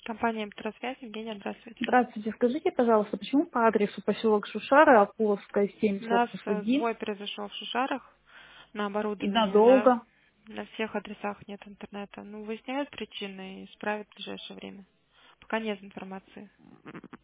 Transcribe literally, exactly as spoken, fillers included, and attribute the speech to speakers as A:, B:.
A: Компания «Электросвязь», Евгения, здравствуйте.
B: Здравствуйте. Скажите, пожалуйста, почему по адресу поселок Шушара, Акуловская, семь,
A: У нас
B: корпус
A: э,
B: один
A: сбой произошел в Шушарах на
B: и
A: оборудовании. На,
B: надолго?
A: на всех адресах нет интернета. Ну, выясняют причины и исправят в ближайшее время. Пока нет информации.